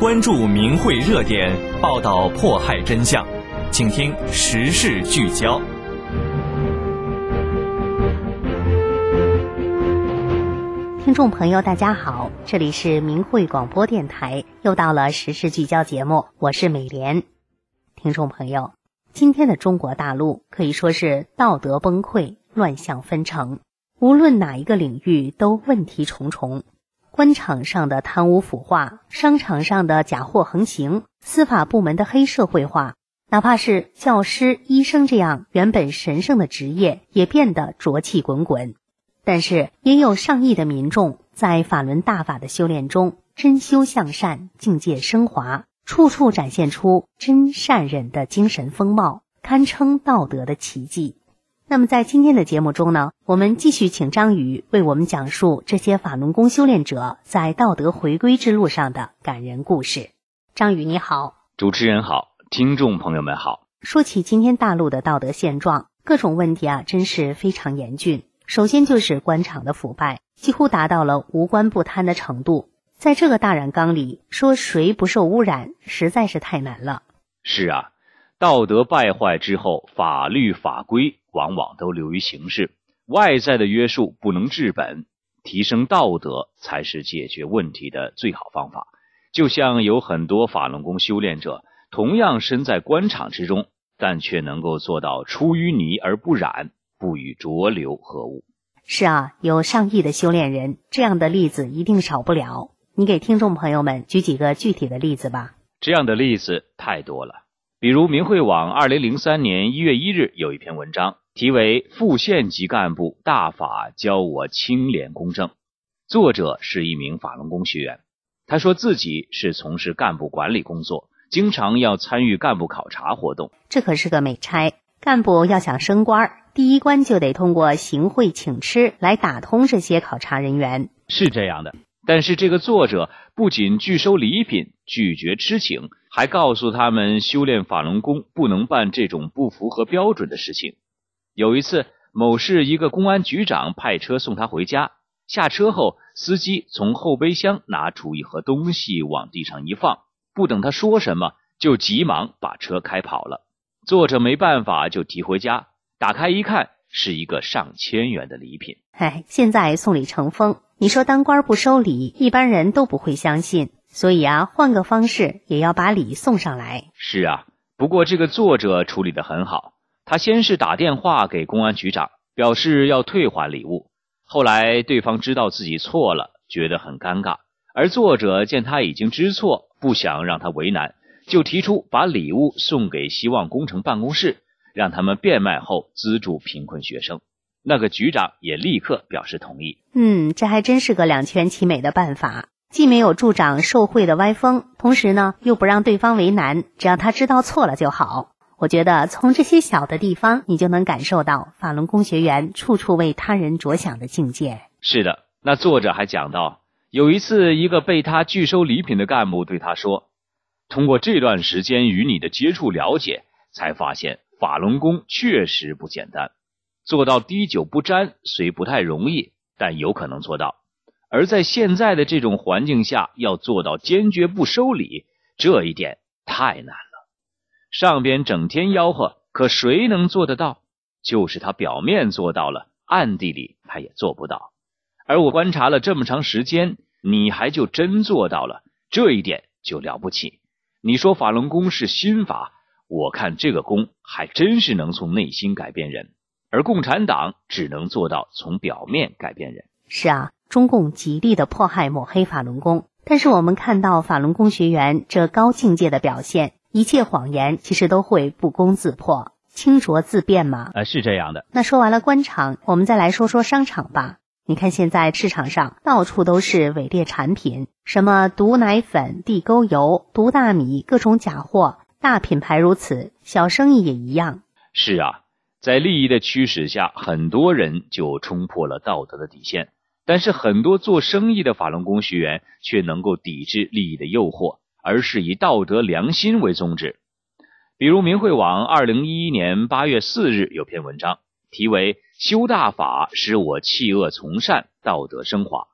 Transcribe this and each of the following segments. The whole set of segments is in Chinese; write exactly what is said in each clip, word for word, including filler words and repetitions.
关注名汇热点，报道迫害真相，请听时事聚焦。 听众朋友大家好，这里是名汇广播电台，又到了时事聚焦节目，我是美莲。听众朋友，今天的中国大陆可以说是道德崩溃，乱象纷呈，无论哪一个领域都问题重重。官场上的贪污腐化，商场上的假货横行，司法部门的黑社会化，哪怕是教师、医生这样原本神圣的职业，也变得浊气滚滚。但是也有上亿的民众在法轮大法的修炼中真修向善，境界升华，处处展现出真善忍的精神风貌，堪称道德的奇迹。那么在今天的节目中呢，我们继续请张宇为我们讲述这些法轮功修炼者在道德回归之路上的感人故事。张宇你好。 主持人好，听众朋友们好。 说起今天大陆的道德现状，各种问题啊真是非常严峻。首先就是官场的腐败，几乎达到了无官不贪的程度。在这个大染缸里，说谁不受污染，实在是太难了。 是啊，道德败坏之后，法律法规往往都流于形式，外在的约束不能治本，提升道德才是解决问题的最好方法。就像有很多法轮功修炼者，同样身在官场之中，但却能够做到出淤泥而不染，不与浊流合污。 是啊，有上亿的修炼人，这样的例子一定少不了。你给听众朋友们举几个具体的例子吧。 这样的例子太多了，比如明慧网二零零三年一月一日有一篇文章，题为副县级干部大法教我清廉公正。作者是一名法轮功学员，他说自己是从事干部管理工作，经常要参与干部考察活动。 这可是个美差，干部要想升官，第一关就得通过行贿请吃来打通这些考察人员。 是这样的，但是这个作者不仅拒收礼品，拒绝吃请，还告诉他们修炼法轮功不能办这种不符合标准的事情。有一次，某市一个公安局长派车送他回家，下车后，司机从后备箱拿出一盒东西往地上一放，不等他说什么，就急忙把车开跑了。作者没办法就提回家，打开一看，是一个上千元的礼品。 哎，现在送礼成风，你说当官不收礼，一般人都不会相信，所以啊，换个方式也要把礼送上来。 是啊，不过这个作者处理得很好，他先是打电话给公安局长，表示要退还礼物。后来对方知道自己错了，觉得很尴尬，而作者见他已经知错，不想让他为难，就提出把礼物送给希望工程办公室，让他们变卖后资助贫困学生。那个局长也立刻表示同意。 嗯，这还真是个两全其美的办法，既没有助长受贿的歪风，同时呢又不让对方为难，只要他知道错了就好。我觉得从这些小的地方，你就能感受到法轮功学员处处为他人着想的境界。 是的，那作者还讲到，有一次一个被他拒收礼品的干部对他说，通过这段时间与你的接触了解，才发现法轮功确实不简单，做到滴酒不沾虽不太容易，但有可能做到。而在现在的这种环境下，要做到坚决不收礼，这一点太难了。上边整天吆喝，可谁能做得到？就是他表面做到了，暗地里他也做不到。而我观察了这么长时间，你还就真做到了，这一点就了不起。你说法轮功是心法，我看这个功还真是能从内心改变人，而共产党只能做到从表面改变人。 是啊，中共极力的迫害抹黑法轮功，但是我们看到法轮功学员这高境界的表现，一切谎言其实都会不攻自破，清浊自辩嘛。 呃，是这样的。 那说完了官场，我们再来说说商场吧。你看现在市场上到处都是伪劣产品，什么毒奶粉、地沟油、毒大米，各种假货，大品牌如此，小生意也一样。 是啊，在利益的驱使下，很多人就冲破了道德的底线，但是很多做生意的法轮功学员却能够抵制利益的诱惑，而是以道德良心为宗旨。比如明慧网二零一一年八月四日有篇文章，题为修大法使我弃恶从善，道德升华。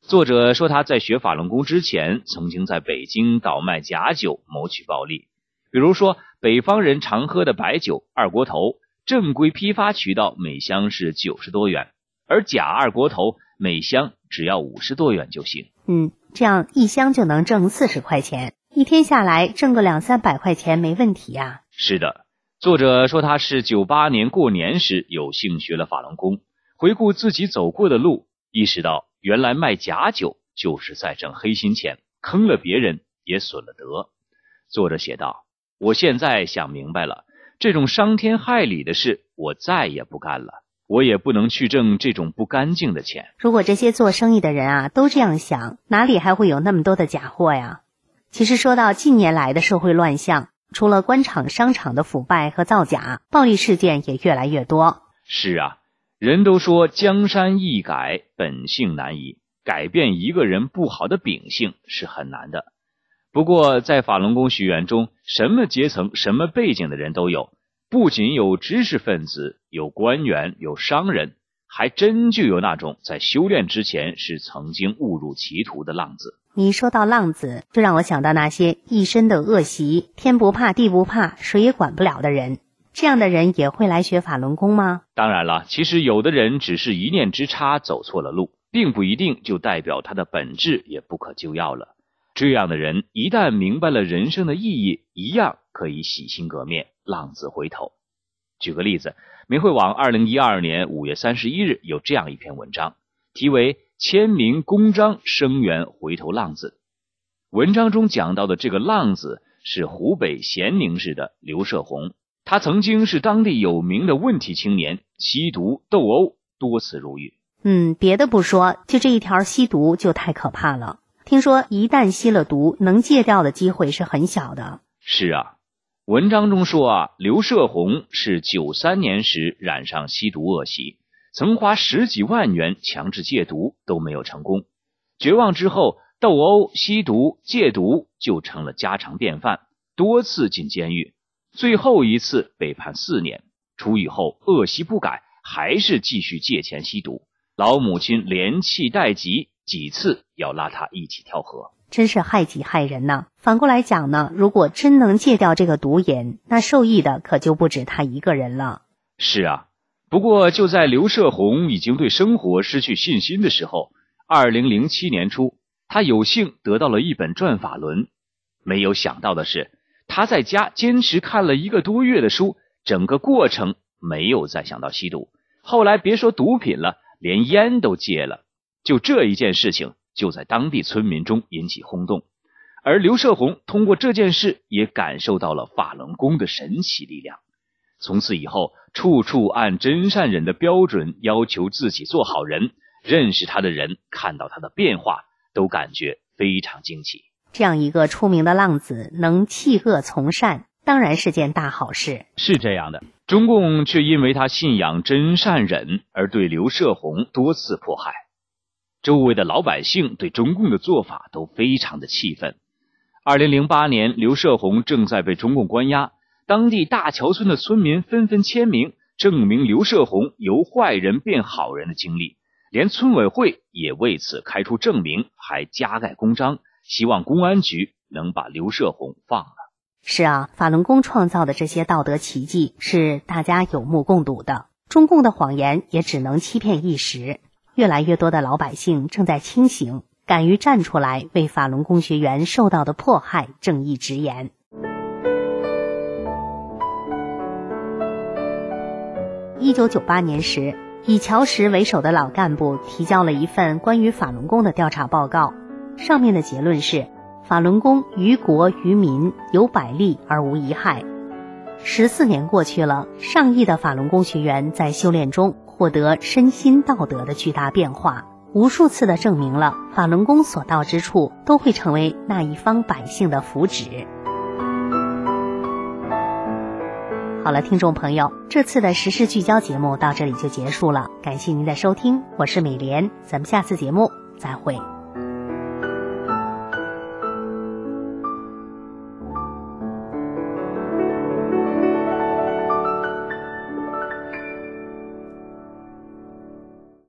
作者说他在学法轮功之前，曾经在北京倒卖假酒谋取暴利。比如说，北方人常喝的白酒二锅头，正规批发渠道每箱是九十多元，而假二锅头每箱只要五十多元就行。 嗯，这样一箱就能挣四十块钱，一天下来挣个两三百块钱没问题啊。 是的，作者说他是九八年过年时有幸学了法轮功，回顾自己走过的路，意识到原来卖假酒就是在挣黑心钱，坑了别人也损了德。作者写道，我现在想明白了，这种伤天害理的事我再也不干了，我也不能去挣这种不干净的钱。 如果这些做生意的人啊都这样想，哪里还会有那么多的假货呀？其实说到近年来的社会乱象，除了官场商场的腐败和造假，暴力事件也越来越多。 是啊，人都说江山易改，本性难移，改变一个人不好的秉性是很难的。不过在法轮功学员中，什么阶层什么背景的人都有，不仅有知识分子，有官员，有商人，还真就有那种在修炼之前是曾经误入歧途的浪子。 你说到浪子，就让我想到那些一身的恶习，天不怕地不怕，谁也管不了的人。这样的人也会来学法轮功吗？ 当然了，其实有的人只是一念之差走错了路，并不一定就代表他的本质也不可救药了。这样的人一旦明白了人生的意义，一样可以洗心革面，浪子回头。举个例子，明慧网二零一二年五月三十一日有这样一篇文章，题为签名公章声援回头浪子。文章中讲到的这个浪子是湖北咸宁市的刘射红，他曾经是当地有名的问题青年，吸毒斗殴，多次入狱。 嗯，别的不说，就这一条吸毒就太可怕了。听说一旦吸了毒，能戒掉的机会是很小的。 是啊，文章中说啊，刘射红是九三年时染上吸毒恶习，曾花十几万元强制戒毒都没有成功。绝望之后，斗殴、吸毒、戒毒就成了家常便饭，多次进监狱，最后一次被判四年。出狱后恶习不改，还是继续借钱吸毒。老母亲连气带急，几次要拉他一起跳河。 真是害己害人呐！反过来讲呢，如果真能戒掉这个毒瘾，那受益的可就不止他一个人了。 是啊，不过就在刘射红已经对生活失去信心的时候，二零零七年初，他有幸得到了一本转法轮。没有想到的是，他在家坚持看了一个多月的书，整个过程没有再想到吸毒。后来别说毒品了，连烟都戒了。就这一件事情，就在当地村民中引起轰动。而刘射红通过这件事也感受到了法轮功的神奇力量。从此以后，处处按真善忍的标准要求自己做好人，认识他的人看到他的变化，都感觉非常惊奇。 这样一个出名的浪子能弃恶从善，当然是件大好事。 是这样的，中共却因为他信仰真善忍而对刘射红多次迫害。周围的老百姓对中共的做法都非常的气愤。二零零八年，刘射红正在被中共关押，当地大桥村的村民纷纷签名，证明刘射红由坏人变好人的经历，连村委会也为此开出证明，还加盖公章，希望公安局能把刘射红放了。 是啊，法轮功创造的这些道德奇迹是大家有目共睹的，中共的谎言也只能欺骗一时。越来越多的老百姓正在清醒，敢于站出来为法轮功学员受到的迫害正义直言。一九九八年时，以乔石为首的老干部提交了一份关于法轮功的调查报告，上面的结论是法轮功于国于民有百利而无一害。十四年过去了，上亿的法轮功学员在修炼中获得身心道德的巨大变化，无数次的证明了法轮功所到之处都会成为那一方百姓的福祉。好了，听众朋友，这次的时事聚焦节目到这里就结束了，感谢您的收听，我是美莲，咱们下次节目再会。